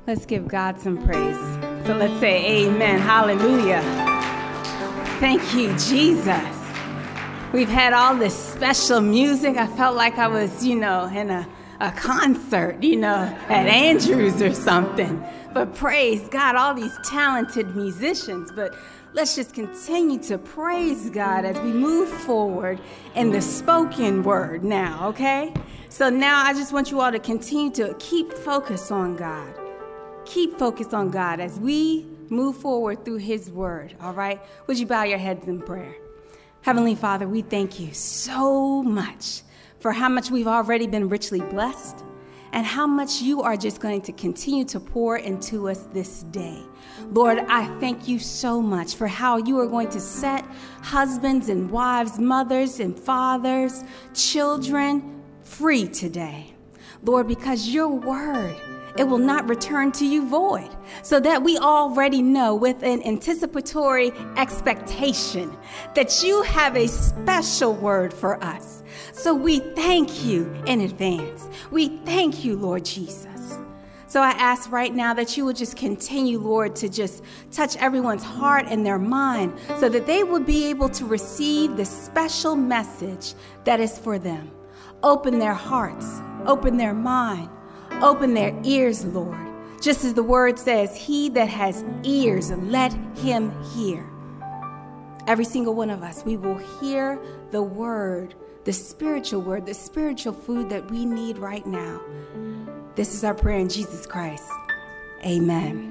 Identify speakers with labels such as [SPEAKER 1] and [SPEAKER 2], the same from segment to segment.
[SPEAKER 1] Let's give God some praise. So let's say amen. Hallelujah. Thank you, Jesus. We've had all this special music. I felt like I was, in a concert, at Andrews or something. But praise God, all these talented musicians. But let's just continue to praise God as we move forward in the spoken word now, okay? So now I just want you all to continue to keep focus on God. Keep focused on God as we move forward through his word, all right? Would you bow your heads in prayer? Heavenly Father, we thank you so much for how much we've already been richly blessed and how much you are just going to continue to pour into us this day. Lord, I thank you so much for how you are going to set husbands and wives, mothers and fathers, children free today. Lord, because your word, it will not return to you void, so that we already know with an anticipatory expectation that you have a special word for us. So we thank you in advance. We thank you, Lord Jesus. So I ask right now that you would just continue, Lord, to just touch everyone's heart and their mind so that they will be able to receive the special message that is for them. Open their hearts, open their mind, open their ears, Lord. Just as the word says, he that has ears, let him hear. Every single one of us, we will hear the word, the spiritual word, the spiritual food that we need right now. This is our prayer in Jesus Christ. Amen.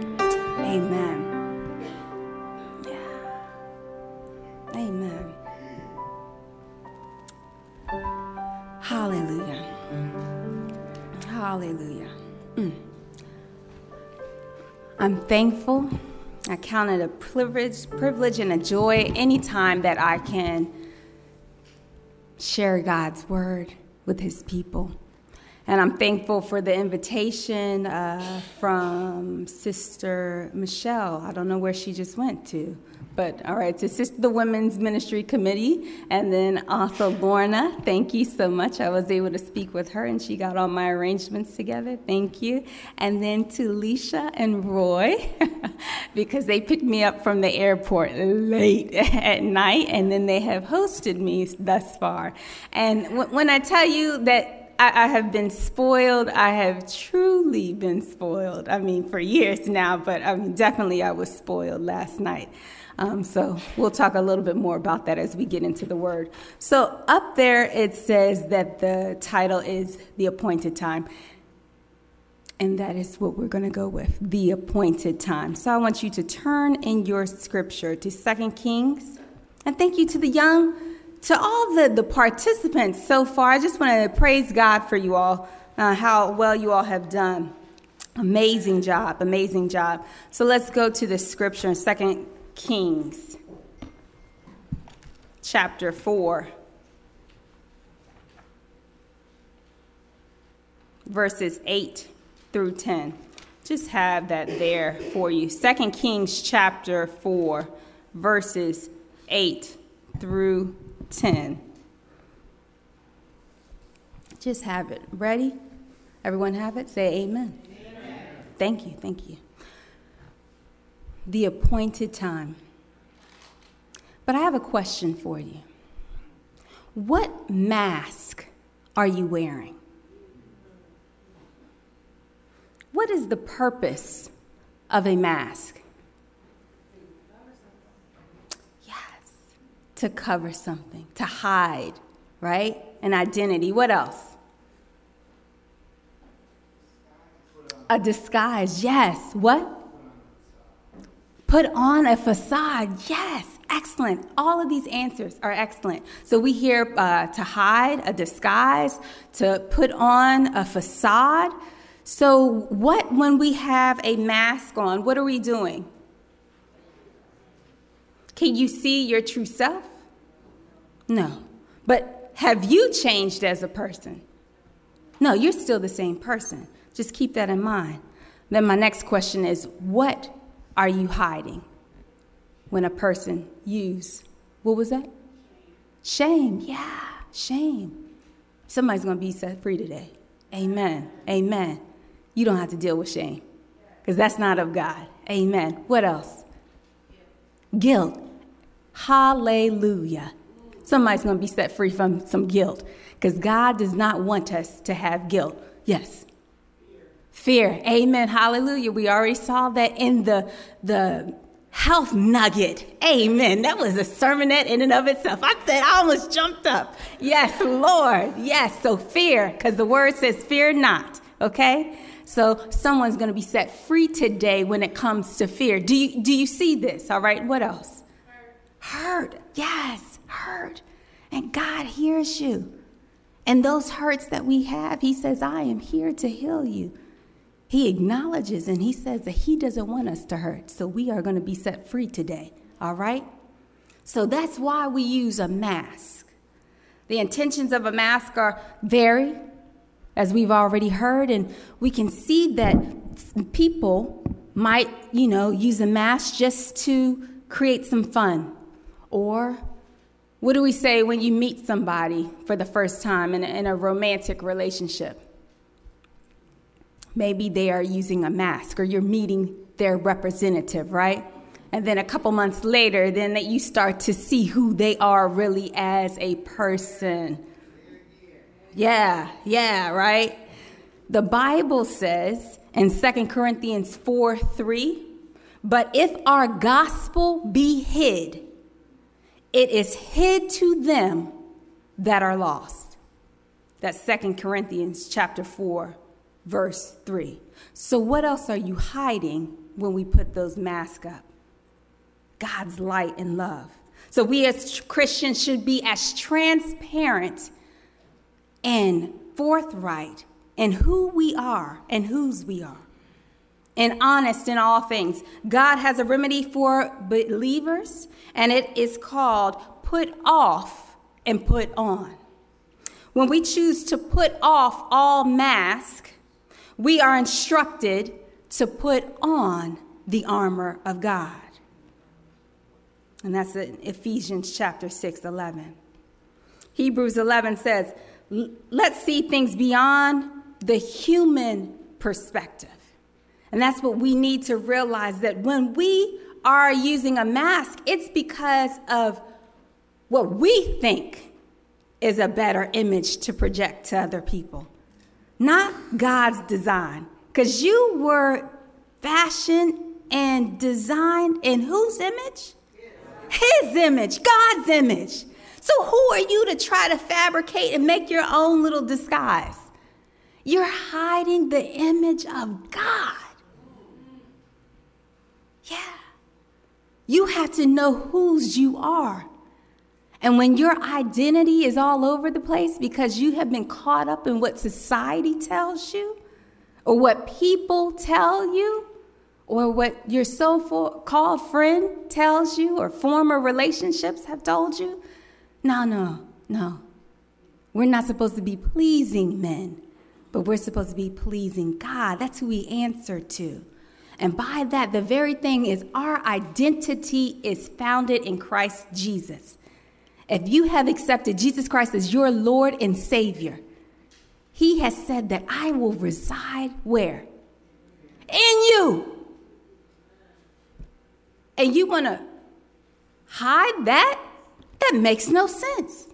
[SPEAKER 1] Amen. Yeah. Amen. Hallelujah. Hallelujah. I'm thankful. I count it a privilege and a joy anytime that I can share God's word with his people. And I'm thankful for the invitation from Sister Michelle. I don't know where she just went to. But, all right, to the Women's Ministry Committee, and then also Lorna, thank you so much. I was able to speak with her, and she got all my arrangements together. Thank you. And then to Alicia and Roy, because they picked me up from the airport late at night, and then they have hosted me thus far. And when I tell you that I have been spoiled, I have truly been spoiled. I mean, for years now, but definitely I was spoiled last night. So we'll talk a little bit more about that as we get into the word. So up there, it says that the title is The Appointed Time. And that is what we're going to go with, The Appointed Time. So I want you to turn in your scripture to 2 Kings. And thank you to all the participants so far. I just want to praise God for you all, how well you all have done. Amazing job, amazing job. So let's go to the scripture in 2 Kings, chapter 4, verses 8 through 10. Just have that there for you. 2 Kings, chapter 4, verses 8 through 10. Just have it. Ready? Everyone have it? Say amen. Amen. Thank you, thank you. The appointed time. But I have a question for you. What mask are you wearing? What is the purpose of a mask? Yes, to cover something, to hide, right? An identity. What else? A disguise. Yes. What? Put on a facade. Yes, excellent. All of these answers are excellent. So we hear to hide, a disguise, to put on a facade. So when we have a mask on, what are we doing? Can you see your true self? No. But have you changed as a person? No, you're still the same person. Just keep that in mind. Then my next question is, what are you hiding when a person what was that? Shame. Yeah, shame. Somebody's going to be set free today. Amen. Amen. You don't have to deal with shame. because that's not of God. Amen. What else? Guilt. Hallelujah. Somebody's going to be set free from some guilt, because God does not want us to have guilt. Yes. Fear. Amen. Hallelujah. We already saw that in the health nugget. Amen. That was a sermonette in and of itself. I almost jumped up. Yes, Lord. Yes. So fear, because the word says fear not. Okay. So someone's going to be set free today when it comes to fear. Do you see this? All right. What else? Hurt. Yes. Hurt. And God hears you. And those hurts that we have, he says, I am here to heal you. He acknowledges and he says that he doesn't want us to hurt. So we are going to be set free today. All right. So that's why we use a mask. The intentions of a mask are vary, as we've already heard. And we can see that people might, use a mask just to create some fun. Or what do we say when you meet somebody for the first time in a romantic relationship? Maybe they are using a mask, or you're meeting their representative, right? And then a couple months later, then that you start to see who they are really as a person. Yeah, right? The Bible says in 2 Corinthians 4:3, but if our gospel be hid, it is hid to them that are lost. That's 2 Corinthians chapter 4. Verse 3. So what else are you hiding when we put those masks up? God's light and love. So we as Christians should be as transparent and forthright in who we are and whose we are, and honest in all things. God has a remedy for believers, and it is called put off and put on. When we choose to put off all masks, we are instructed to put on the armor of God. And that's in Ephesians chapter 6:11. Hebrews 11 says, let's see things beyond the human perspective. And that's what we need to realize, that when we are using a mask, it's because of what we think is a better image to project to other people. Not God's design, because you were fashioned and designed in whose image? His image, God's image. So who are you to try to fabricate and make your own little disguise? You're hiding the image of God. Yeah. You have to know whose you are. And when your identity is all over the place because you have been caught up in what society tells you, or what people tell you, or what your so-called friend tells you, or former relationships have told you, no. We're not supposed to be pleasing men, but we're supposed to be pleasing God. That's who we answer to. And by that, the very thing is, our identity is founded in Christ Jesus. If you have accepted Jesus Christ as your Lord and Savior, he has said that I will reside where? In you. And you want to hide that? That makes no sense.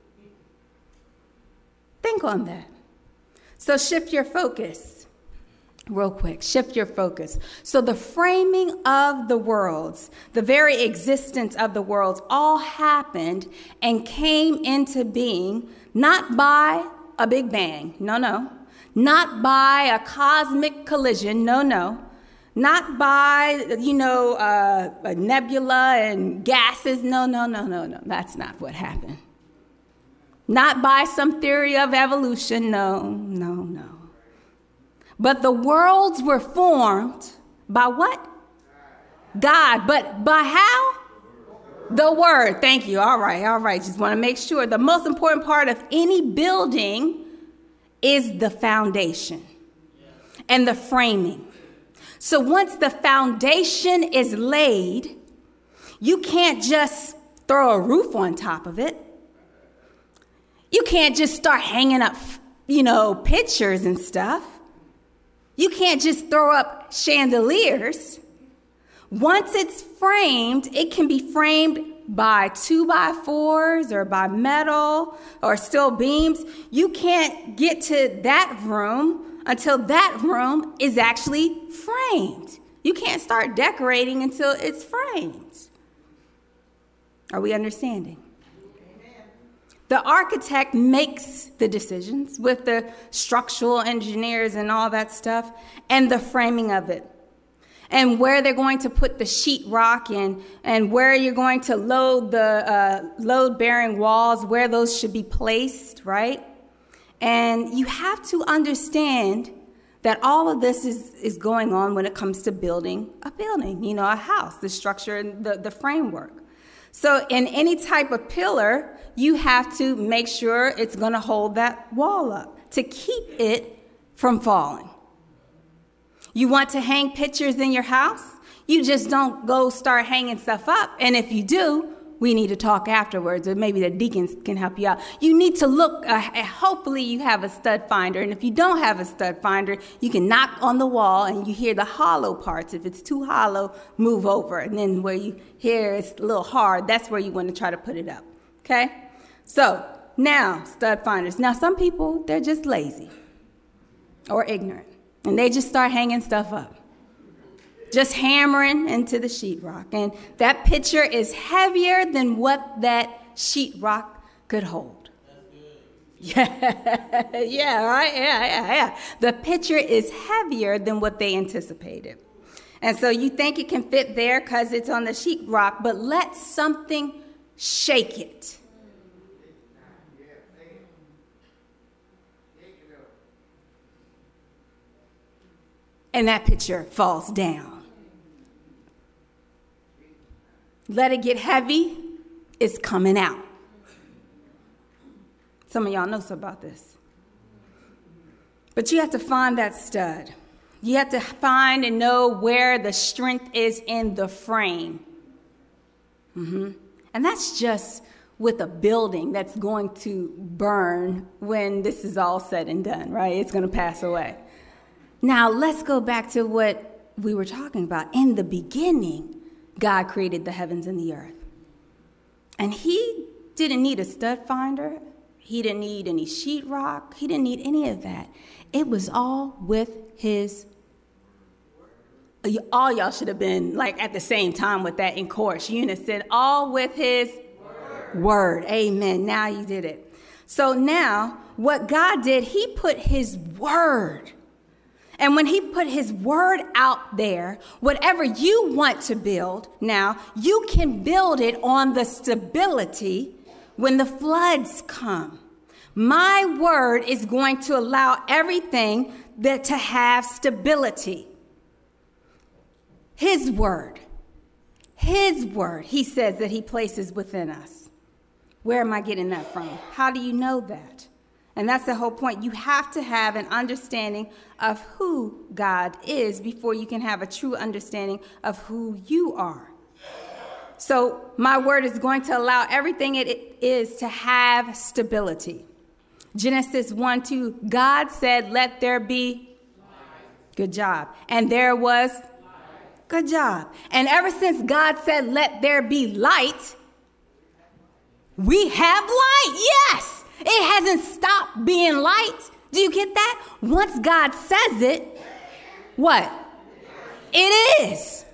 [SPEAKER 1] Think on that. So shift your focus. Real quick, shift your focus. So the framing of the worlds, the very existence of the worlds, all happened and came into being not by a big bang, no. Not by a cosmic collision, no. Not by, a nebula and gases, no. That's not what happened. Not by some theory of evolution, no. But the worlds were formed by what? God. But by how? The Word. Thank you. All right. Just want to make sure. The most important part of any building is the foundation and the framing. So once the foundation is laid, you can't just throw a roof on top of it. You can't just start hanging up, pictures and stuff. You can't just throw up chandeliers. Once it's framed, it can be framed by 2x4s or by metal or steel beams. You can't get to that room until that room is actually framed. You can't start decorating until it's framed. Are we understanding? Amen. The architect makes the decisions with the structural engineers and all that stuff and the framing of it. And where they're going to put the sheetrock and where you're going to load the load-bearing walls, where those should be placed, right? And you have to understand that all of this is going on when it comes to building a building, a house, the structure and the framework. So in any type of pillar, you have to make sure it's going to hold that wall up to keep it from falling. You want to hang pictures in your house? You just don't go start hanging stuff up. And if you do, we need to talk afterwards, or maybe the deacons can help you out. You need to look, hopefully you have a stud finder. And if you don't have a stud finder, you can knock on the wall and you hear the hollow parts. If it's too hollow, move over. And then where you hear it's a little hard, that's where you want to try to put it up. Okay? So now, stud finders. Now, some people, they're just lazy or ignorant. And they just start hanging stuff up, just hammering into the sheetrock. And that picture is heavier than what that sheetrock could hold. Yeah, right? Yeah. The picture is heavier than what they anticipated. And so you think it can fit there because it's on the sheetrock, but let something shake it. And that picture falls down. Let it get heavy, it's coming out. Some of y'all know something about this. But you have to find that stud. You have to find and know where the strength is in the frame. And that's just with a building that's going to burn when this is all said and done, right? It's going to pass away. Now, let's go back to what we were talking about. In the beginning, God created the heavens and the earth. And he didn't need a stud finder. He didn't need any sheetrock. He didn't need any of that. It was all with his. All y'all should have been like at the same time with that in chorus, unison. All with his word. Amen. Now you did it. So now what God did, he put his word. And when he put his word out there, whatever you want to build, now you can build it on the stability when the floods come. My word is going to allow everything to have stability. His word, he says that he places within us. Where am I getting that from? How do you know that? And that's the whole point. You have to have an understanding of who God is before you can have a true understanding of who you are. So my word is going to allow everything it is to have stability. Genesis 1:2, God said, let there be light. Good job. And there was light. Good job. And ever since God said, let there be light, we have light. Yes. It hasn't stopped being light. Do you get that? Once God says it, what? It is.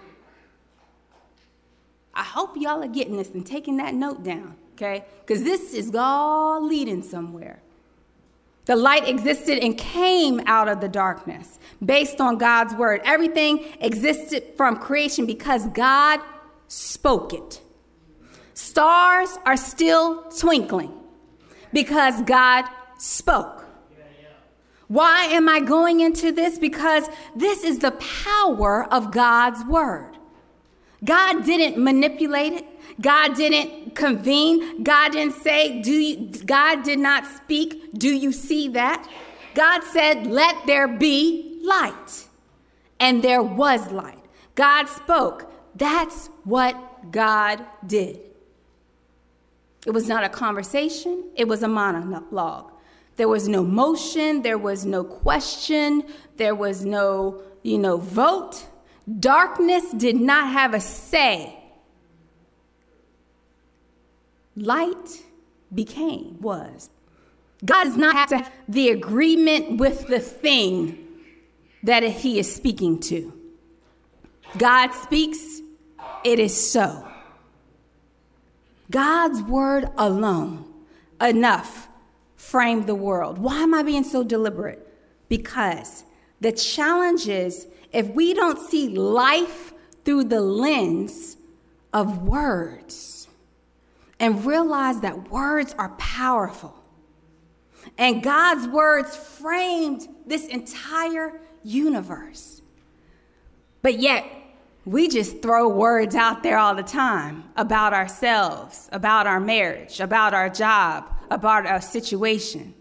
[SPEAKER 1] I hope y'all are getting this and taking that note down, okay? Because this is all leading somewhere. The light existed and came out of the darkness based on God's word. Everything existed from creation because God spoke it. Stars are still twinkling because God spoke. Why am I going into this? Because this is the power of God's word. God didn't manipulate it. God didn't convene. God didn't say, God did not speak. Do you see that? God said, let there be light. And there was light. God spoke. That's what God did. It was not a conversation. It was a monologue. There was no motion. There was no question. There was no, vote. Darkness did not have a say. Light was. God does not have to have the agreement with the thing that he is speaking to. God speaks, it is so. God's word alone, enough, framed the world. Why am I being so deliberate? Because the challenge is, if we don't see life through the lens of words and realize that words are powerful, and God's words framed this entire universe, but yet we just throw words out there all the time about ourselves, about our marriage, about our job, about our situation.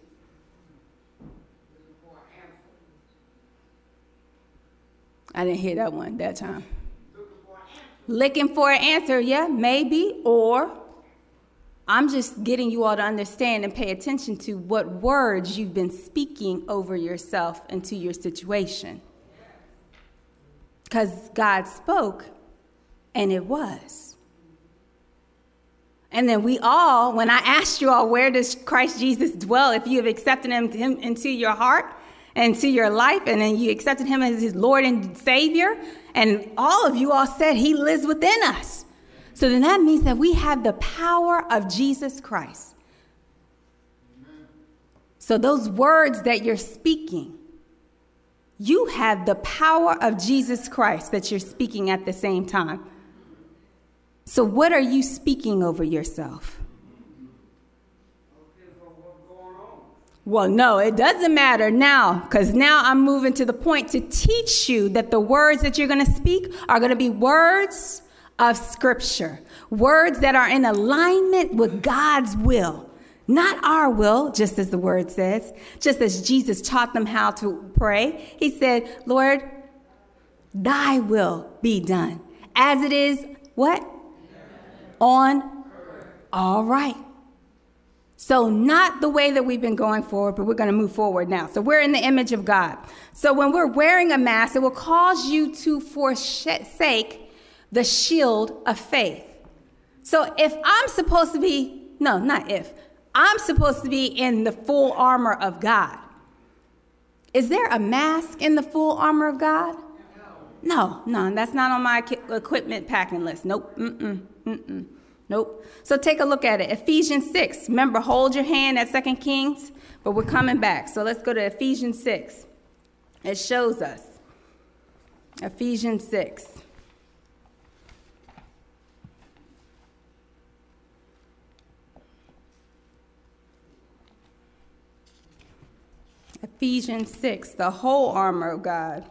[SPEAKER 1] I didn't hear that one that time. Looking for an answer, yeah, maybe. Or I'm just getting you all to understand and pay attention to what words you've been speaking over yourself and to your situation. Because God spoke, and it was. And then we all, when I asked you all, where does Christ Jesus dwell? If you have accepted him into your heart and to your life, and then you accepted him as his Lord and Savior, and all of you all said he lives within us. So then that means that we have the power of Jesus Christ. Amen. So those words that you're speaking, you have the power of Jesus Christ that you're speaking at the same time. So what are you speaking over yourself? Well, no, it doesn't matter now, because now I'm moving to the point to teach you that the words that you're going to speak are going to be words of Scripture, words that are in alignment with God's will. Not our will, just as the word says, just as Jesus taught them how to pray. He said, Lord, thy will be done. As it is, what? On. All right. So not the way that we've been going forward, but we're going to move forward now. So we're in the image of God. So when we're wearing a mask, it will cause you to forsake the shield of faith. So if I'm supposed to be, no, not if, I'm supposed to be in the full armor of God. Is there a mask in the full armor of God? No, that's not on my equipment packing list. Nope, nope. So take a look at it. Ephesians 6. Remember, hold your hand at 2 Kings, but we're coming back. So let's go to Ephesians 6. It shows us. Ephesians 6. Ephesians 6, the whole armor of God.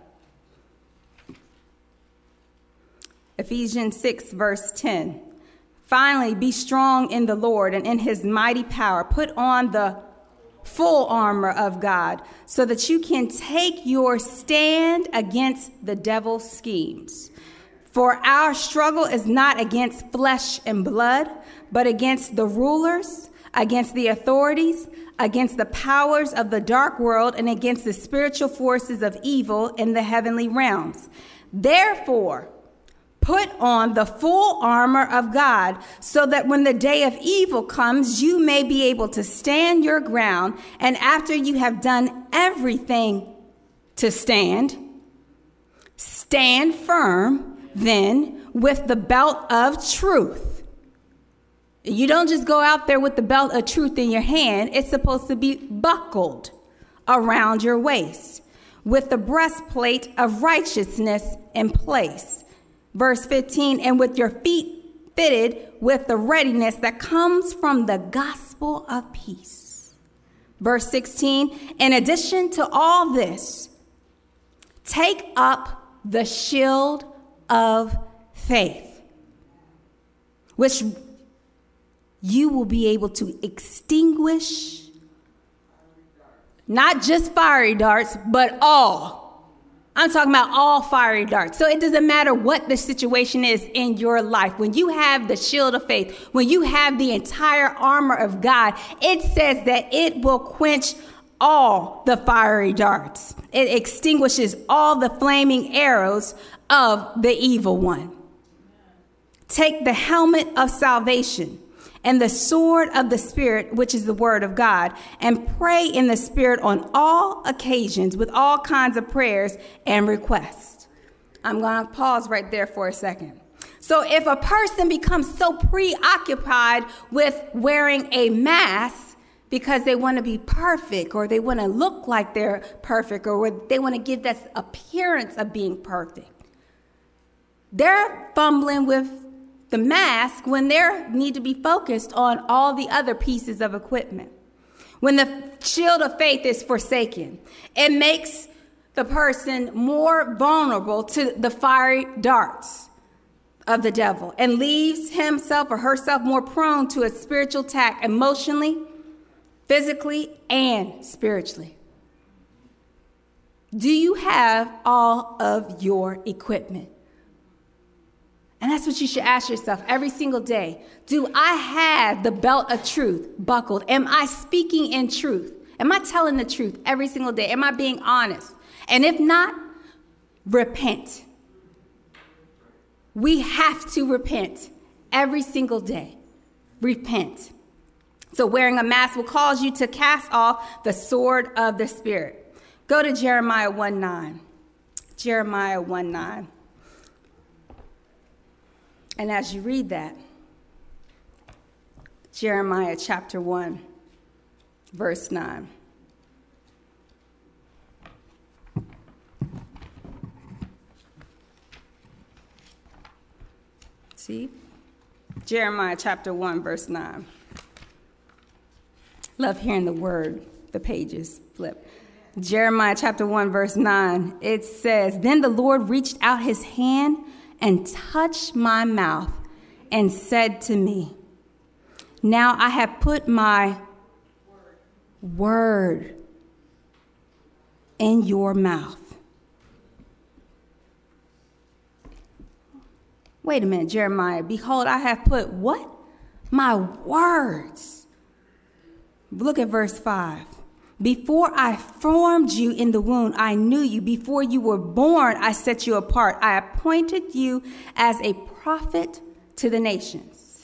[SPEAKER 1] Ephesians 6, verse 10. Finally, be strong in the Lord and in his mighty power. Put on the full armor of God so that you can take your stand against the devil's schemes. For our struggle is not against flesh and blood, but against the rulers, against the authorities, against the powers of the dark world, and against the spiritual forces of evil in the heavenly realms. Therefore, put on the full armor of God so that when the day of evil comes, you may be able to stand your ground. And after you have done everything to stand firm then with the belt of truth. You don't just go out there with the belt of truth in your hand. It's supposed to be buckled around your waist with the breastplate of righteousness in place. Verse 15, and with your feet fitted with the readiness that comes from the gospel of peace. Verse 16, in addition to all this, take up the shield of faith, which you will be able to extinguish not just fiery darts, but all I'm talking about all fiery darts. So it doesn't matter what the situation is in your life. When you have the shield of faith, when you have the entire armor of God, it says that it will quench all the fiery darts. It extinguishes all the flaming arrows of the evil one. Take the helmet of salvation and the sword of the Spirit, which is the word of God, and pray in the Spirit on all occasions with all kinds of prayers and requests. I'm going to pause right there for a second. So if a person becomes so preoccupied with wearing a mask because they want to be perfect, or they want to look like they're perfect, or they want to give that appearance of being perfect, they're fumbling with the mask when they need to be focused on all the other pieces of equipment. When the shield of faith is forsaken, it makes the person more vulnerable to the fiery darts of the devil and leaves himself or herself more prone to a spiritual attack emotionally, physically, and spiritually. Do you have all of your equipment? And that's what you should ask yourself every single day. Do I have the belt of truth buckled? Am I speaking in truth? Am I telling the truth every single day? Am I being honest? And if not, repent. We have to repent every single day. Repent. So wearing a mask will cause you to cast off the sword of the Spirit. Go to Jeremiah 1:9. Jeremiah 1:9. And as you read that, Jeremiah chapter 1, verse 9. See? Jeremiah chapter 1, verse 9. Love hearing the pages flip. Jeremiah chapter 1, verse 9. It says, "Then the Lord reached out his hand and touched my mouth and said to me, now I have put my word in your mouth." Wait a minute, Jeremiah. Behold, I have put what? My words. Look at verse 5. "Before I formed you in the womb, I knew you. Before you were born, I set you apart. I appointed you as a prophet to the nations.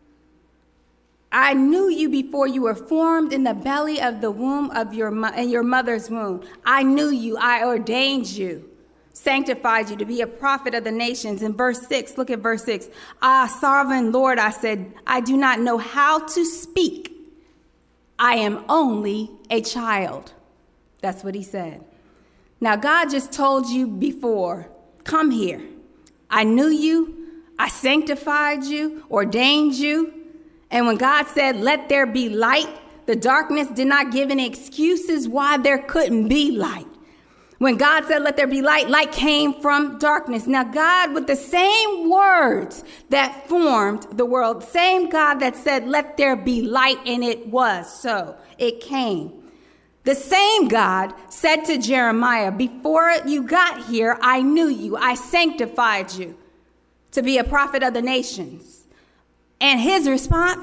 [SPEAKER 1] I knew you before you were formed in the belly of the womb of your mother's womb. I knew you. I ordained you, sanctified you to be a prophet of the nations." In verse 6, look at verse 6. "Ah, sovereign Lord," I said, "I do not know how to speak. I am only a child." That's what he said. Now, God just told you before, come here. I knew you. I sanctified you, ordained you. And when God said, let there be light, the darkness did not give any excuses why there couldn't be light. When God said, let there be light, light came from darkness. Now, God, with the same words that formed the world, same God that said, let there be light, and it was so. It came. The same God said to Jeremiah, before you got here, I knew you. I sanctified you to be a prophet of the nations. And his response,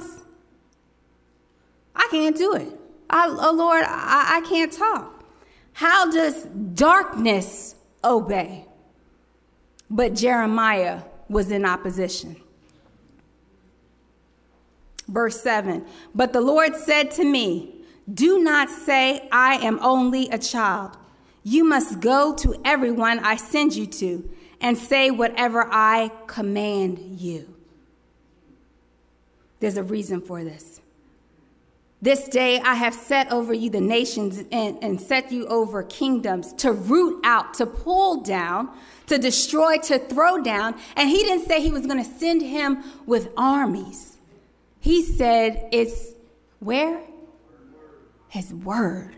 [SPEAKER 1] I can't do it. Lord, I can't talk. How does darkness obey? But Jeremiah was in opposition. Verse 7, "But the Lord said to me, do not say I am only a child. You must go to everyone I send you to and say whatever I command you." There's a reason for this. "This day I have set over you the nations and set you over kingdoms to root out, to pull down, to destroy, to throw down." And he didn't say he was going to send him with armies. He said it's where? His word.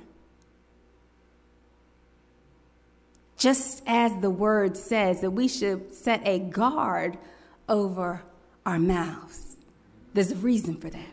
[SPEAKER 1] Just as the word says that we should set a guard over our mouths. There's a reason for that.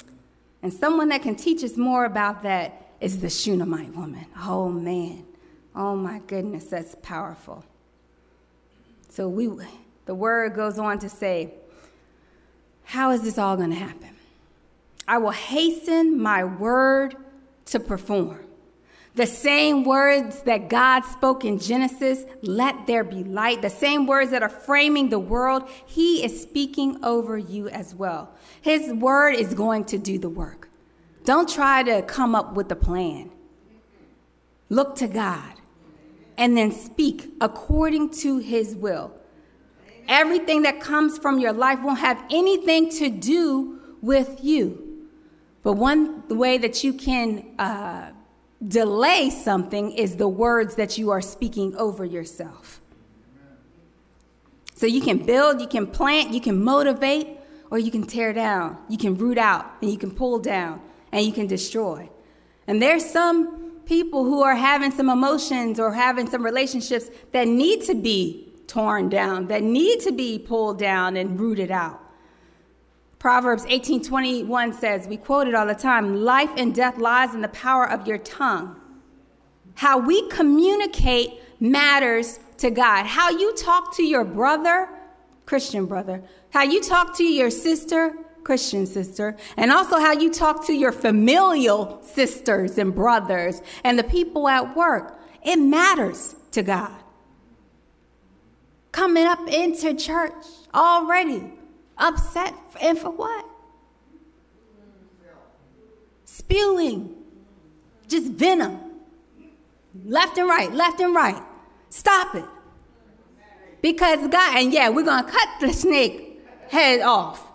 [SPEAKER 1] And someone that can teach us more about that is the Shunammite woman. Oh, man. Oh my goodness, that's powerful. So the word goes on to say, how is this all going to happen? I will hasten my word to perform. The same words that God spoke in Genesis, let there be light, the same words that are framing the world, he is speaking over you as well. His word is going to do the work. Don't try to come up with a plan. Look to God and then speak according to his will. Everything that comes from your life won't have anything to do with you. But one way that you can delay something is the words that you are speaking over yourself. So you can build, you can plant, you can motivate, or you can tear down. You can root out, and you can pull down, and you can destroy. And there's some people who are having some emotions or having some relationships that need to be torn down, that need to be pulled down and rooted out. Proverbs 18:21 says, we quote it all the time, life and death lies in the power of your tongue. How we communicate matters to God. How you talk to your brother, Christian brother, how you talk to your sister, Christian sister, and also how you talk to your familial sisters and brothers and the people at work. It matters to God. Coming up into church already upset, and for what? Spewing, just venom, left and right. Stop it. Because God, and yeah, we're going to cut the snake head off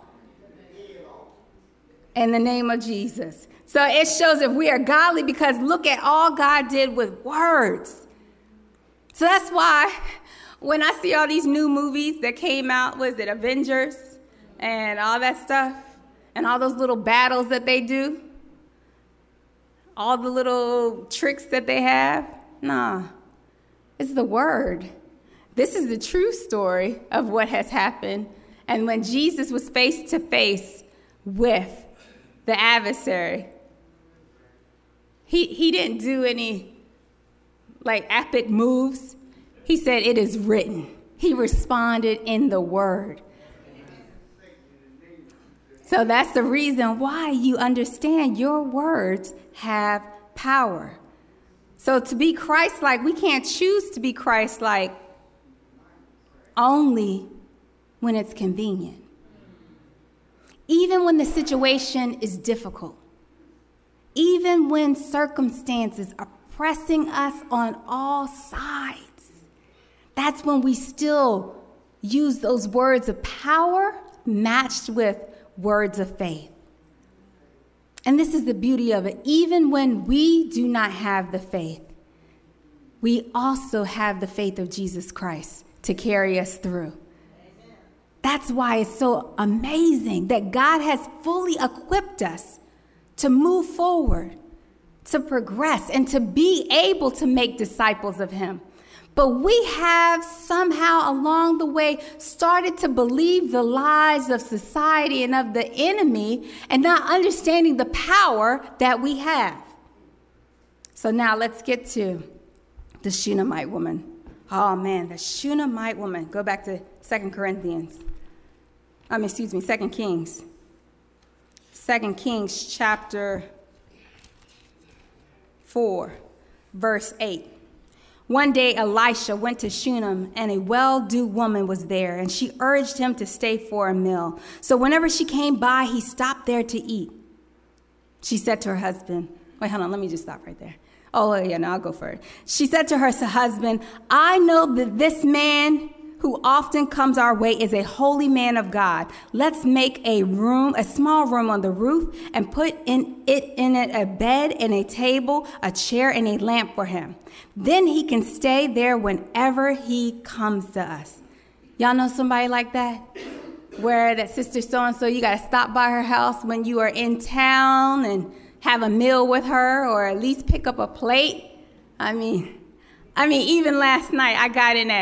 [SPEAKER 1] in the name of Jesus. So it shows if we are godly, because look at all God did with words. So that's why when I see all these new movies that came out, was it Avengers and all that stuff, and all those little battles that they do, all the little tricks that they have, nah, it's the word. This is the true story of what has happened. And when Jesus was face to face with the adversary, he didn't do any like epic moves. He said, it is written. He responded in the word. So that's the reason why you understand your words have power. So to be Christ-like, we can't choose to be Christ-like only when it's convenient. Even when the situation is difficult. Even when circumstances are pressing us on all sides. That's when we still use those words of power matched with words of faith. And this is the beauty of it. Even when we do not have the faith, we also have the faith of Jesus Christ to carry us through. That's why it's so amazing that God has fully equipped us to move forward, to progress, and to be able to make disciples of him. But we have somehow along the way started to believe the lies of society and of the enemy and not understanding the power that we have. So now let's get to the Shunammite woman. Oh man, the Shunammite woman. Go back to 2 Kings. 2 Kings chapter 4, verse 8. One day Elisha went to Shunem, and a well-do woman was there, and she urged him to stay for a meal. So whenever she came by, he stopped there to eat. She said to her husband, wait, hold on, let me just stop right there. Oh, yeah, no, I'll go for it. She said to her husband, I know that this man who often comes our way is a holy man of God. Let's make a small room on the roof, and put in it a bed and a table, a chair and a lamp for him. Then he can stay there whenever he comes to us. Y'all know somebody like that? Where that sister so-and-so, you got to stop by her house when you are in town and have a meal with her, or at least pick up a plate. I mean, even last night I got in at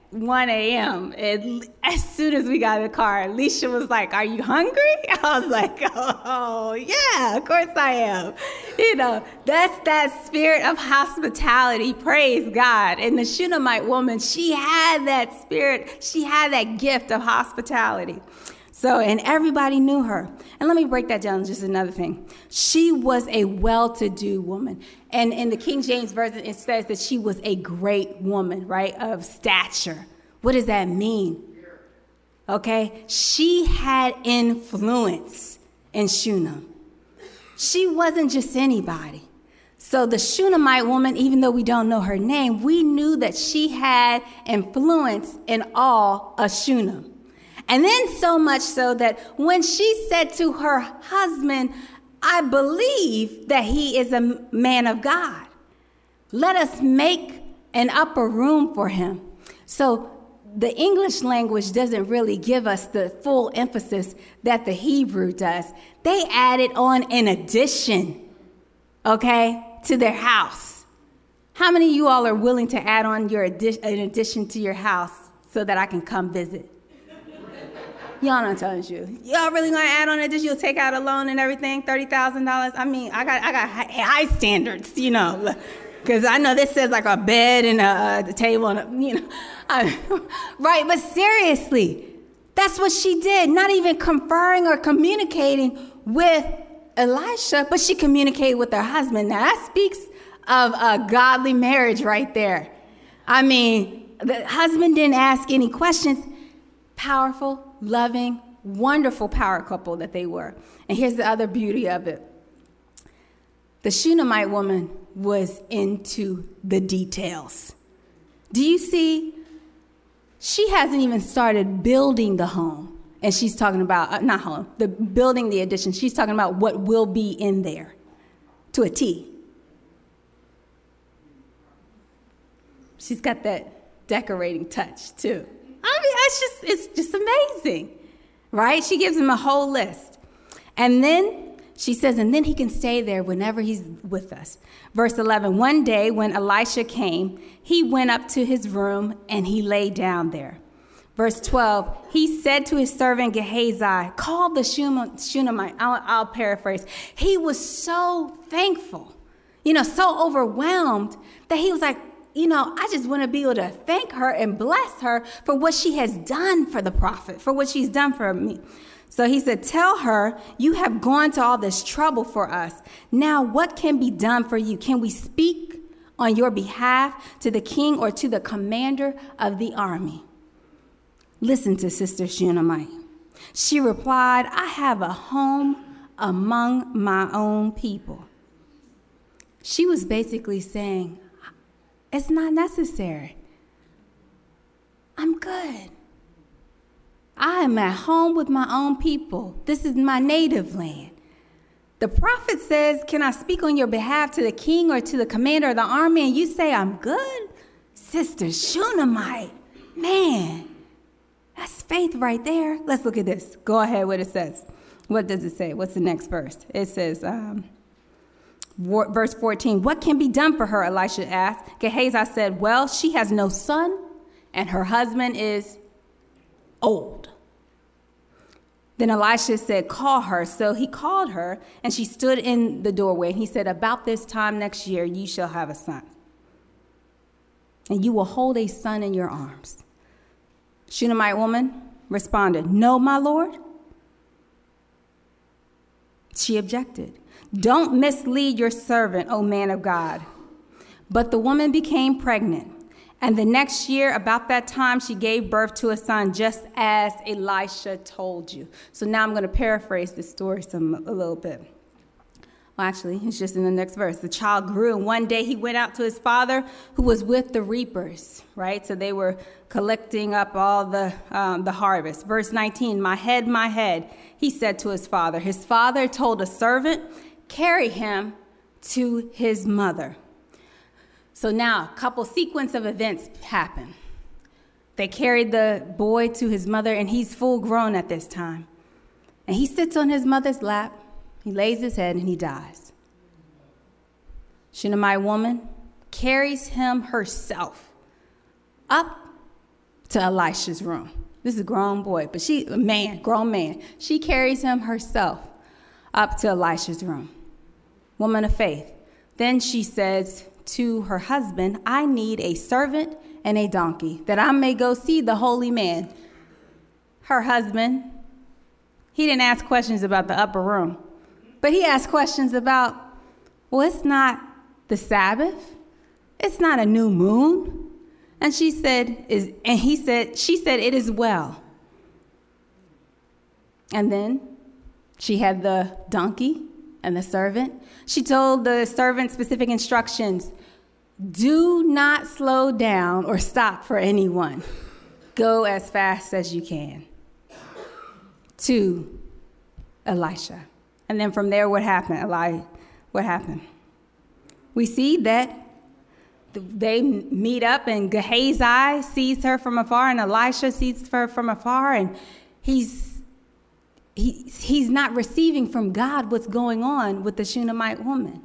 [SPEAKER 1] 1 a.m. And as soon as we got in the car, Alicia was like, "Are you hungry?" I was like, "Oh, yeah, of course I am." That's that spirit of hospitality. Praise God. And the Shunammite woman, she had that spirit. She had that gift of hospitality. So, and everybody knew her. And let me break that down just another thing. She was a well-to-do woman. And in the King James Version, it says that she was a great woman, right, of stature. What does that mean? Okay? She had influence in Shunem. She wasn't just anybody. So the Shunammite woman, even though we don't know her name, we knew that she had influence in all of Shunem. And then so much so that when she said to her husband, "I believe that he is a man of God. Let us make an upper room for him." So the English language doesn't really give us the full emphasis that the Hebrew does. They added on an addition, okay, to their house. How many of you all are willing to add on an addition to your house so that I can come visit? Y'all not telling you. Y'all really gonna add on an addition? You'll take out a loan and everything, $30,000. I mean, I got high standards, because I know this says like a bed and a table and right? But seriously, that's what she did. Not even conferring or communicating with Elisha, but she communicated with her husband. Now that speaks of a godly marriage right there. I mean, the husband didn't ask any questions. Powerful, loving, wonderful power couple that they were. And here's the other beauty of it. The Shunammite woman was into the details. Do you see? She hasn't even started building the home. And she's talking about, not home, building the addition. She's talking about what will be in there to a T. She's got that decorating touch too. I mean, it's just amazing, right? She gives him a whole list. And then she says, and then he can stay there whenever he's with us. Verse 11, one day when Elisha came, he went up to his room and he lay down there. Verse 12, he said to his servant Gehazi, call the Shunammite. I'll paraphrase. He was so thankful, so overwhelmed that he was like, I just want to be able to thank her and bless her for what she has done for the prophet, for what she's done for me. So he said, tell her, you have gone to all this trouble for us. Now, what can be done for you? Can we speak on your behalf to the king or to the commander of the army? Listen to Sister Shunammite. She replied, I have a home among my own people. She was basically saying, it's not necessary. I'm good. I am at home with my own people. This is my native land. The prophet says, can I speak on your behalf to the king or to the commander of the army? And you say, I'm good? Sister Shunammite, man, that's faith right there. Let's look at this. Go ahead, what it says. What does it say? What's the next verse? It says, verse 14, what can be done for her, Elisha asked. Gehazi said, well, she has no son, and her husband is old. Then Elisha said, call her. So he called her, and she stood in the doorway. And he said, about this time next year, you shall have a son, and you will hold a son in your arms. Shunammite woman responded, no, my lord. She objected. Don't mislead your servant, O man of God. But the woman became pregnant. And the next year, about that time, she gave birth to a son, just as Elisha told you. So now I'm going to paraphrase this story a little bit. Well, actually, it's just in the next verse. The child grew, and one day he went out to his father, who was with the reapers, right? So they were collecting up all the harvest. Verse 19, my head, he said to his father. His father told a servant, carry him to his mother. So now a couple sequence of events happen. They carried the boy to his mother, and he's full grown at this time. And he sits on his mother's lap. He lays his head and he dies. Shunammite woman carries him herself up to Elisha's room. This is a grown boy, but grown man. She carries him herself up to Elisha's room. Woman of faith. Then she says to her husband, I need a servant and a donkey that I may go see the holy man. Her husband, he didn't ask questions about the upper room, but he asked questions about, well, it's not the Sabbath. It's not a new moon. And she said, she said, it is well. And then she had the donkey and the servant. She told the servant specific instructions. Do not slow down or stop for anyone. Go as fast as you can. To Elisha. And then from there, what happened? What happened? We see that they meet up, and Gehazi sees her from afar, and Elisha sees her from afar, and he's not receiving from God what's going on with the Shunammite woman.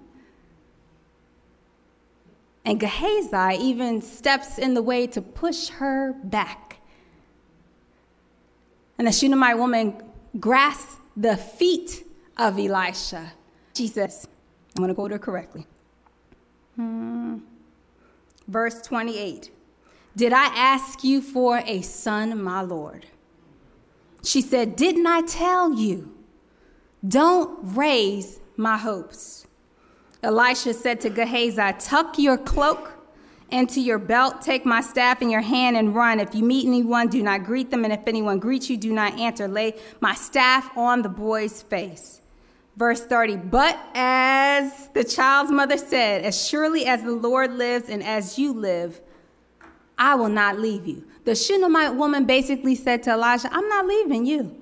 [SPEAKER 1] And Gehazi even steps in the way to push her back. And the Shunammite woman grasps the feet of Elisha. She says, I'm going to quote her correctly. Verse 28. Did I ask you for a son, my Lord? She said, didn't I tell you? Don't raise my hopes. Elisha said to Gehazi, tuck your cloak into your belt, take my staff in your hand and run. If you meet anyone, do not greet them. And if anyone greets you, do not answer. Lay my staff on the boy's face. Verse 30, but as the child's mother said, as surely as the Lord lives and as you live, I will not leave you. The Shunammite woman basically said to Elisha, I'm not leaving you.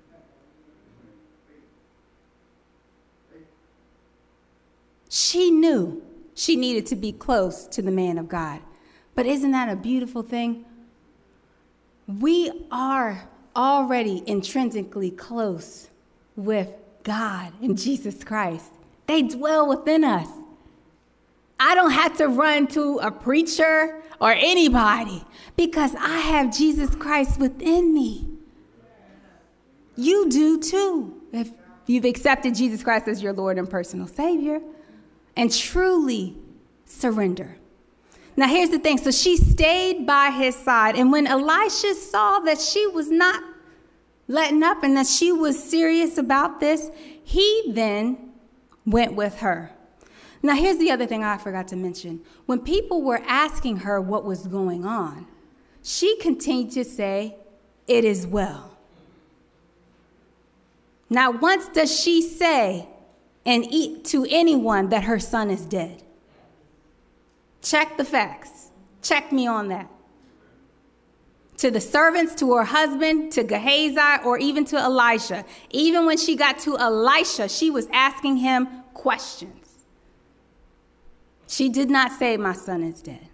[SPEAKER 1] She knew she needed to be close to the man of God. But isn't that a beautiful thing? We are already intrinsically close with God and Jesus Christ. They dwell within us. I don't have to run to a preacher or anybody because I have Jesus Christ within me. You do too, if you've accepted Jesus Christ as your Lord and personal Savior and truly surrender. Now here's the thing. So she stayed by his side. And when Elisha saw that she was not letting up and that she was serious about this, he then went with her. Now, here's the other thing I forgot to mention. When people were asking her what was going on, she continued to say, it is well. Not once does she say to anyone that her son is dead. Check the facts. Check me on that. To the servants, to her husband, to Gehazi, or even to Elisha. Even when she got to Elisha, she was asking him questions. She did not say, my son is dead.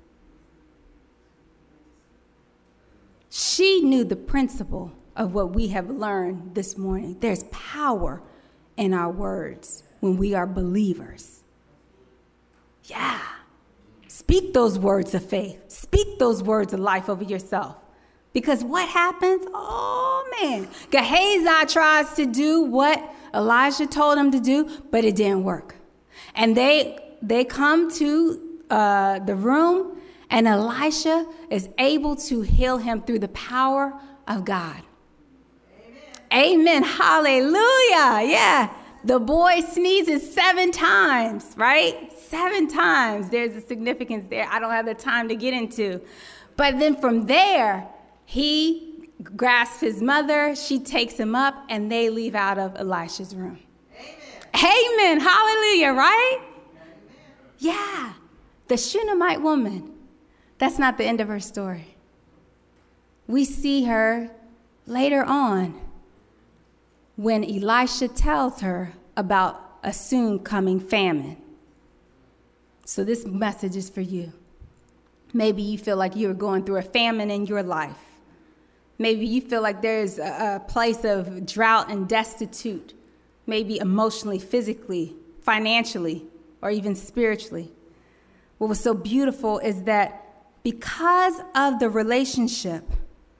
[SPEAKER 1] She knew the principle of what we have learned this morning. There's power in our words when we are believers. Yeah. Speak those words of faith. Speak those words of life over yourself. Because what happens? Oh, man. Gehazi tries to do what Elijah told him to do, but it didn't work. And they come to the room, and Elisha is able to heal him through the power of God. Amen. Amen. Hallelujah. Yeah. The boy sneezes 7 times, right? 7 times. There's a significance there I don't have the time to get into. But then from there, he grasps his mother, she takes him up, and they leave out of Elisha's room. Amen. Amen. Hallelujah, right? Amen. Yeah. The Shunammite woman, that's not the end of her story. We see her later on when Elisha tells her about a soon coming famine. So this message is for you. Maybe you feel like you're going through a famine in your life. Maybe you feel like there's a place of drought and destitute, maybe emotionally, physically, financially, or even spiritually. What was so beautiful is that because of the relationship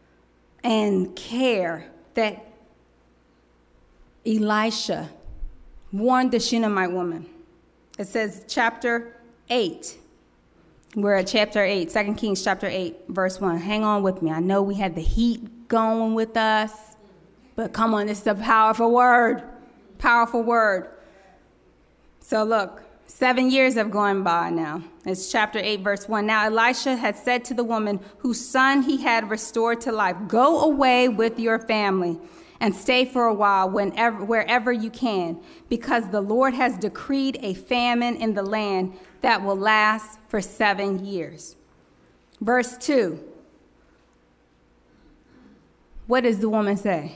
[SPEAKER 1] and care that Elisha warned the Shunammite woman. It says chapter 8. We're at chapter 8, 2 Kings chapter 8, verse 1. Hang on with me. I know we had the heat going with us, but come on, this is a powerful word. Powerful word. So look, 7 years have gone by now. It's chapter 8, verse 1. Now Elisha had said to the woman whose son he had restored to life, go away with your family and stay for a while wherever you can, because the Lord has decreed a famine in the land that will last for 7 years. Verse 2. What does the woman say?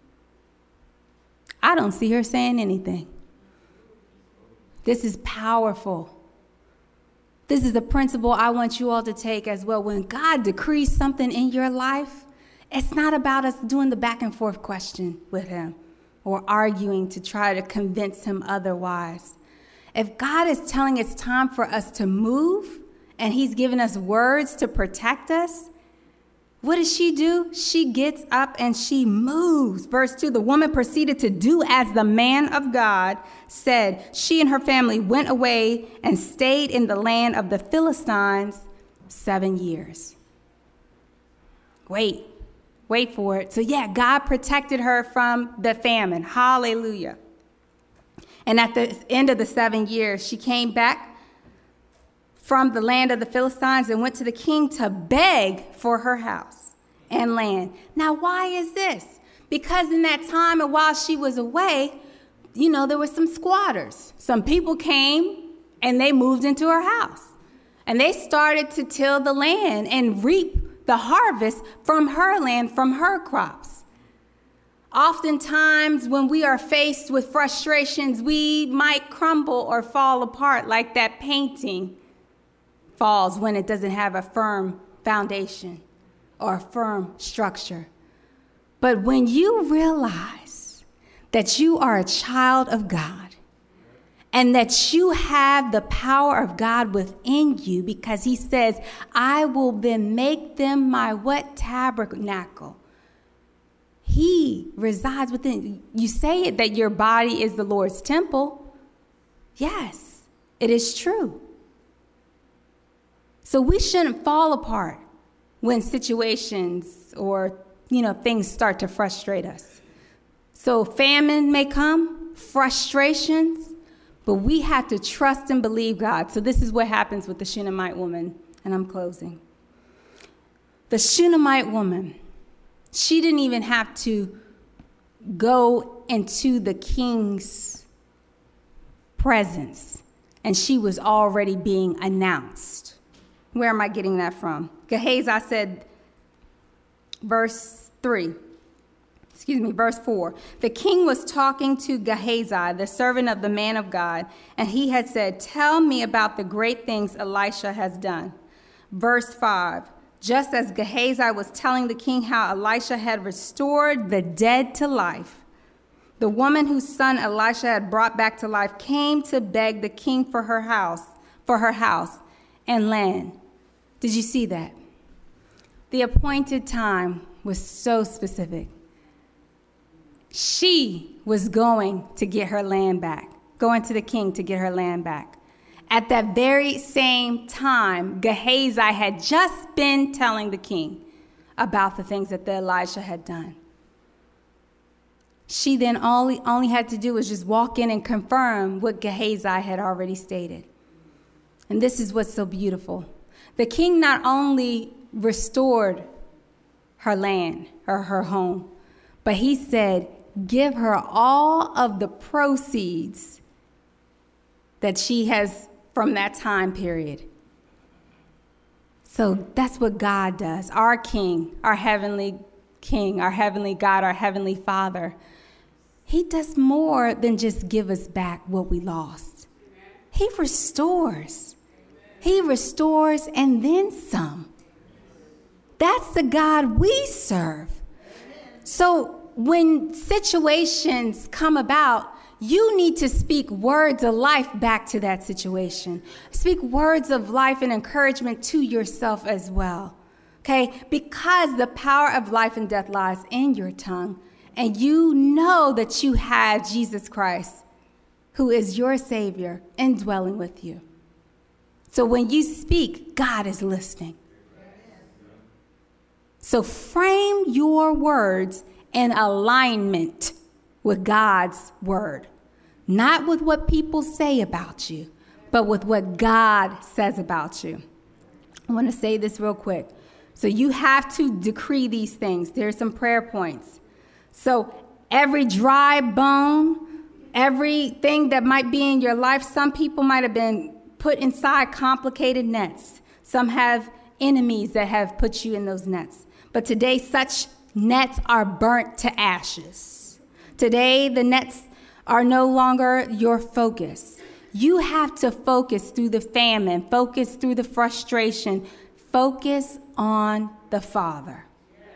[SPEAKER 1] I don't see her saying anything. This is powerful. This is a principle I want you all to take as well. When God decrees something in your life, it's not about us doing the back and forth question with him or arguing to try to convince him otherwise. If God is telling it's time for us to move and he's given us words to protect us, what does she do? She gets up and she moves. Verse 2, the woman proceeded to do as the man of God said. She and her family went away and stayed in the land of the Philistines 7 years. Wait for it. So yeah, God protected her from the famine. Hallelujah. And at the end of the 7 years, she came back from the land of the Philistines and went to the king to beg for her house and land. Now, why is this? Because in that time and while she was away, there were some squatters. Some people came and they moved into her house. And they started to till the land and reap the harvest from her land, from her crops. Oftentimes, when we are faced with frustrations, we might crumble or fall apart like that painting falls when it doesn't have a firm foundation or a firm structure. But when you realize that you are a child of God and that you have the power of God within you, because he says, I will then make them my what? Tabernacle. He resides within. You say it that your body is the Lord's temple. Yes, it is true. So we shouldn't fall apart when situations or, things start to frustrate us. So famine may come, frustrations, but we have to trust and believe God. So this is what happens with the Shunammite woman, and I'm closing. The Shunammite woman, she didn't even have to go into the king's presence, and she was already being announced. Where am I getting that from? Gehazi said, verse 4. The king was talking to Gehazi, the servant of the man of God, and he had said, tell me about the great things Elisha has done. Verse 5. Just as Gehazi was telling the king how Elisha had restored the dead to life, the woman whose son Elisha had brought back to life came to beg the king for her house and land. Did you see that? The appointed time was so specific. She was going to get her land back, going to the king to get her land back. At that very same time, Gehazi had just been telling the king about the things that Elisha had done. She then only had to do was just walk in and confirm what Gehazi had already stated. And this is what's so beautiful. The king not only restored her land or her home, but he said, give her all of the proceeds that she has from that time period. So that's what God does. Our King, our heavenly God, our heavenly Father, he does more than just give us back what we lost. He restores. He restores and then some. That's the God we serve. So when situations come about, you need to speak words of life back to that situation. Speak words of life and encouragement to yourself as well. Okay? Because the power of life and death lies in your tongue, and you know that you have Jesus Christ, who is your Savior, indwelling with you. So when you speak, God is listening. So frame your words in alignment with God's word. Not with what people say about you, but with what God says about you. I want to say this real quick. So you have to decree these things. There's some prayer points. So every dry bone, everything that might be in your life, some people might have been put inside complicated nets. Some have enemies that have put you in those nets. But today, such nets are burnt to ashes. Today, the nets are no longer your focus. You have to focus through the famine, focus through the frustration, focus on the Father.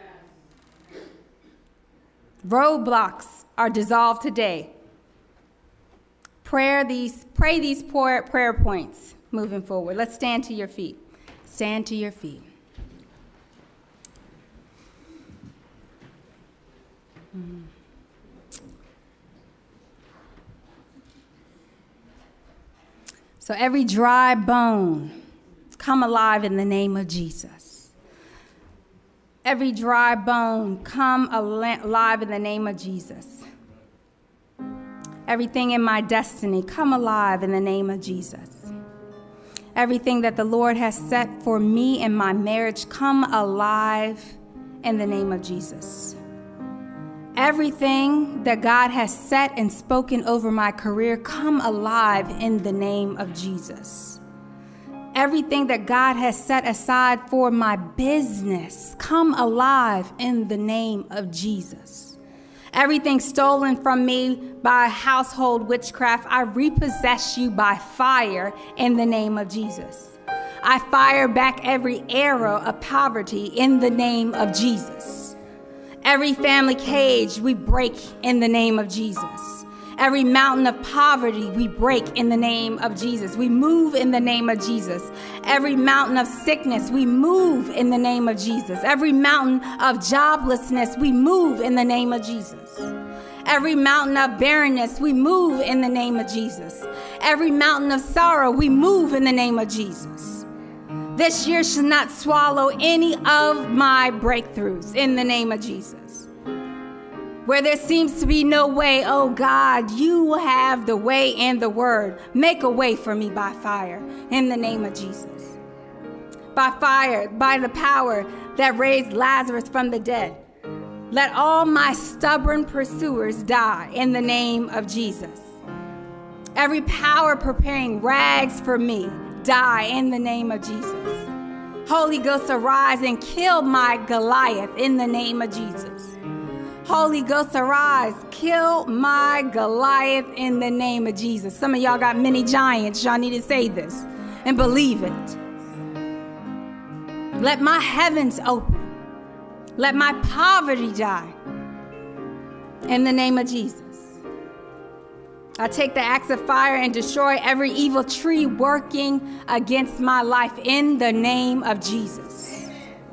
[SPEAKER 1] Roadblocks are dissolved today. Pray these prayer points moving forward. Let's stand to your feet. Stand to your feet. So every dry bone, come alive in the name of Jesus. Every dry bone, come alive in the name of Jesus. Everything in my destiny, come alive in the name of Jesus. Everything that the Lord has set for me in my marriage, come alive in the name of Jesus. Everything that God has set and spoken over my career, come alive in the name of Jesus. Everything that God has set aside for my business, come alive in the name of Jesus. Everything stolen from me by household witchcraft, I repossess you by fire in the name of Jesus. I fire back every arrow of poverty in the name of Jesus. Every family cage we break in the name of Jesus. Every mountain of poverty we break in the name of Jesus. We move in the name of Jesus. Every mountain of sickness we move in the name of Jesus. Every mountain of joblessness we move in the name of Jesus. Every mountain of barrenness we move in the name of Jesus. Every mountain of sorrow we move in the name of Jesus. This year should not swallow any of my breakthroughs in the name of Jesus. Where there seems to be no way, oh God, you have the way and the word. Make a way for me by fire in the name of Jesus. By fire, by the power that raised Lazarus from the dead. Let all my stubborn pursuers die in the name of Jesus. Every power preparing rags for me, die in the name of Jesus. Holy Ghost, arise and kill my Goliath in the name of Jesus. Holy Ghost, arise, kill my Goliath in the name of Jesus. Some of y'all got many giants. Y'all need to say this and believe it. Let my heavens open. Let my poverty die in the name of Jesus. I take the axe of fire and destroy every evil tree working against my life in the name of Jesus.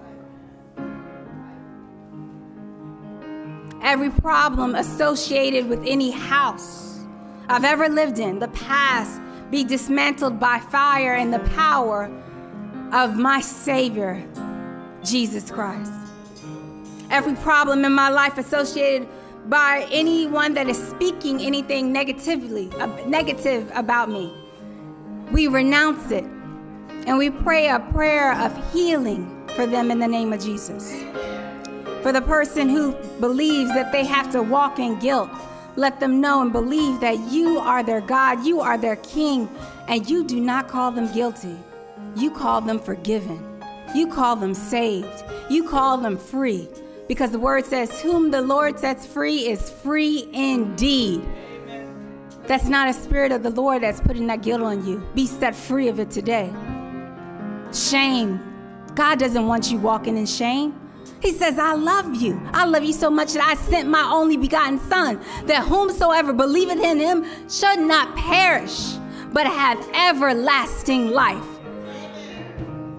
[SPEAKER 1] Every problem associated with any house I've ever lived in, the past, be dismantled by fire and the power of my Savior, Jesus Christ. Every problem in my life associated by anyone that is speaking anything negative about me, we renounce it and we pray a prayer of healing for them in the name of Jesus. For the person who believes that they have to walk in guilt, let them know and believe that you are their God, you are their King, and you do not call them guilty. You call them forgiven. You call them saved. You call them free. Because the word says, whom the Lord sets free is free indeed. That's not a spirit of the Lord that's putting that guilt on you. Be set free of it today. Shame. God doesn't want you walking in shame. He says, I love you. I love you so much that I sent my only begotten Son, that whomsoever believeth in him should not perish, but have everlasting life.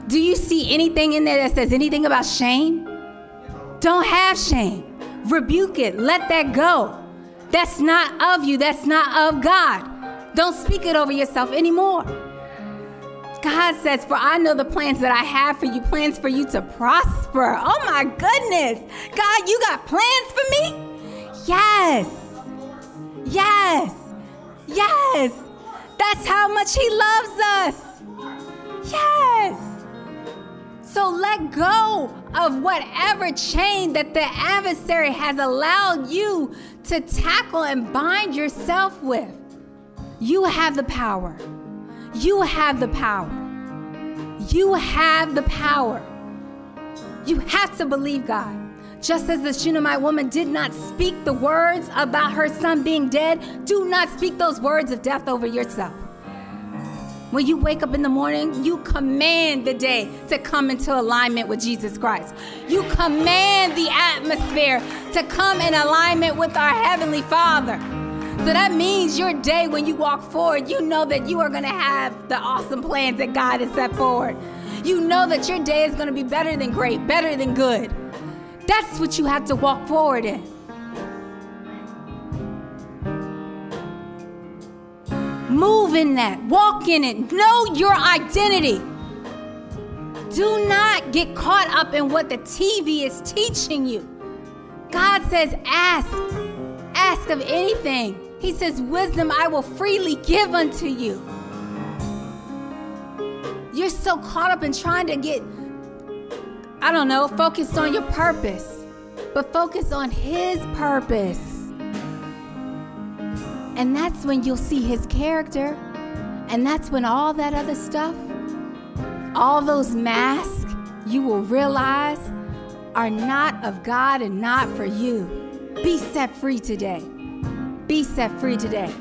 [SPEAKER 1] Do you see anything in there that says anything about shame? Don't have shame. Rebuke it. Let that go. That's not of you. That's not of God. Don't speak it over yourself anymore. God says, for I know the plans that I have for you, plans for you to prosper. Oh my goodness. God, you got plans for me? Yes. Yes. Yes. That's how much he loves us. Yes. So let go of whatever chain that the adversary has allowed you to tackle and bind yourself with. You have the power. You have the power. You have the power. You have to believe God. Just as the Shunammite woman did not speak the words about her son being dead, do not speak those words of death over yourself. When you wake up in the morning, you command the day to come into alignment with Jesus Christ. You command the atmosphere to come in alignment with our Heavenly Father. So that means your day, when you walk forward, you know that you are going to have the awesome plans that God has set forward. You know that your day is going to be better than great, better than good. That's what you have to walk forward in. Move in that. Walk in it. Know your identity. Do not get caught up in what the TV is teaching you. God says, ask. Ask of anything. He says, wisdom I will freely give unto you. You're so caught up in trying to get, focused on your purpose. But focus on his purpose. And that's when you'll see his character. And that's when all that other stuff, all those masks, you will realize are not of God and not for you. Be set free today. Be set free today.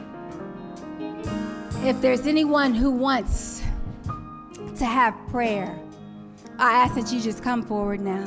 [SPEAKER 1] If there's anyone who wants to have prayer, I ask that you just come forward now.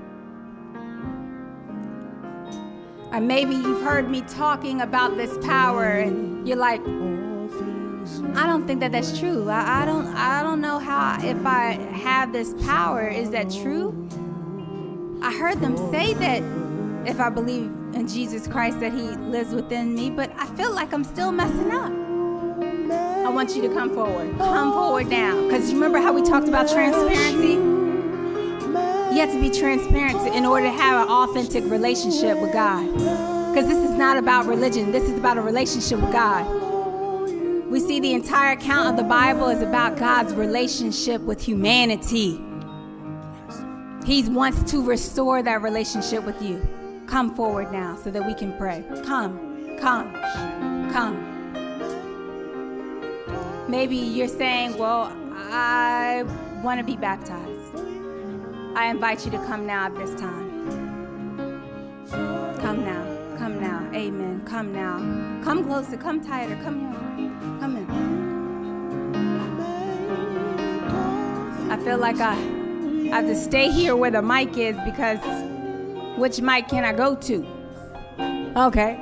[SPEAKER 1] Or maybe you've heard me talking about this power and you're like, I don't think that that's true. I don't know how, if I have this power, is that true? I heard them say that if I believe in Jesus Christ that he lives within me, but I feel like I'm still messing up. I want you to come forward. Come forward now. Because remember how we talked about transparency? You have to be transparent in order to have an authentic relationship with God. Because this is not about religion. This is about a relationship with God. We see the entire account of the Bible is about God's relationship with humanity. He wants to restore that relationship with you. Come forward now so that we can pray. Come. Maybe you're saying, well, I want to be baptized. I invite you to come now at this time. Come now. Amen. Come now. Come closer. Come tighter. Come here. Come in. I feel like I have to stay here where the mic is because which mic can I go to? Okay.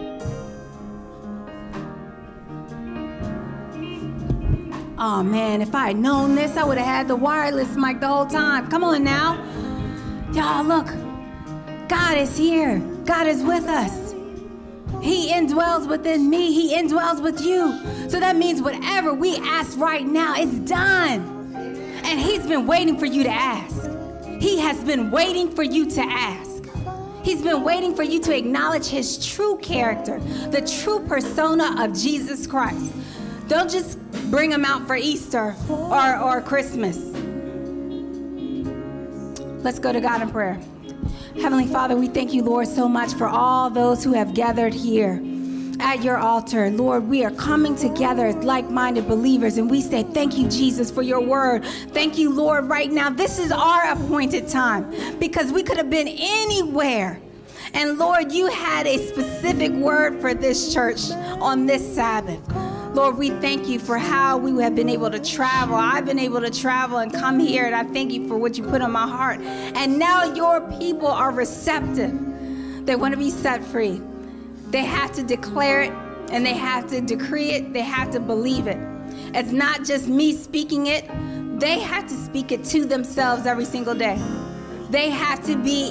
[SPEAKER 1] Oh man, if I had known this, I would have had the wireless mic the whole time. Come on now. Y'all, look. God is here. God is with us. He indwells within me. He indwells with you. So that means whatever we ask right now is done. And he's been waiting for you to ask. He has been waiting for you to ask. He's been waiting for you to acknowledge his true character, the true persona of Jesus Christ. Don't just bring him out for Easter or Christmas. Let's go to God in prayer. Heavenly Father, we thank you, Lord, so much for all those who have gathered here at your altar. Lord, we are coming together as like-minded believers, and we say thank you, Jesus, for your word. Thank you, Lord, right now. This is our appointed time because we could have been anywhere. And Lord, you had a specific word for this church on this Sabbath. Lord, we thank you for how we have been able to travel. I've been able to travel and come here, and I thank you for what you put on my heart. And now your people are receptive. They want to be set free. They have to declare it, and they have to decree it. They have to believe it. It's not just me speaking it, they have to speak it to themselves every single day. They have to be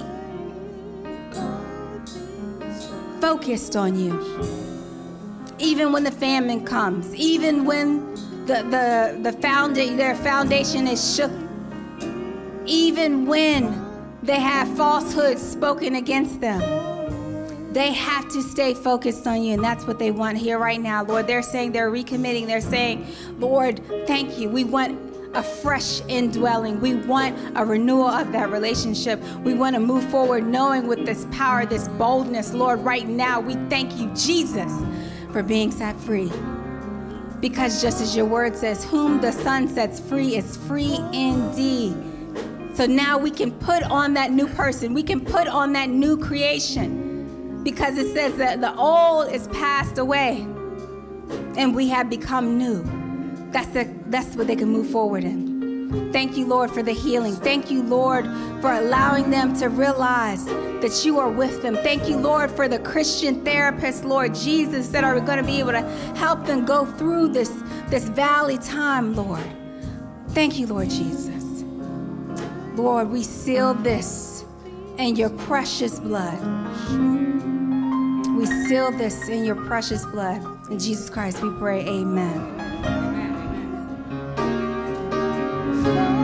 [SPEAKER 1] focused on you. Even when the famine comes, even when their foundation is shook, even when they have falsehoods spoken against them, they have to stay focused on you, and that's what they want here right now, Lord. They're saying they're recommitting. They're saying, Lord, thank you. We want a fresh indwelling. We want a renewal of that relationship. We want to move forward knowing with this power, this boldness, Lord, right now, we thank you, Jesus, for being set free. Because just as your word says, whom the Son sets free is free indeed. So now we can put on that new person. We can put on that new creation. Because it says that the old is passed away and we have become new. That's what they can move forward in. Thank you, Lord, for the healing. Thank you, Lord, for allowing them to realize that you are with them. Thank you, Lord, for the Christian therapists, Lord Jesus, that are going to be able to help them go through this valley time, Lord. Thank you, Lord Jesus. Lord, we seal this in your precious blood. We seal this in your precious blood. In Jesus Christ we pray, amen.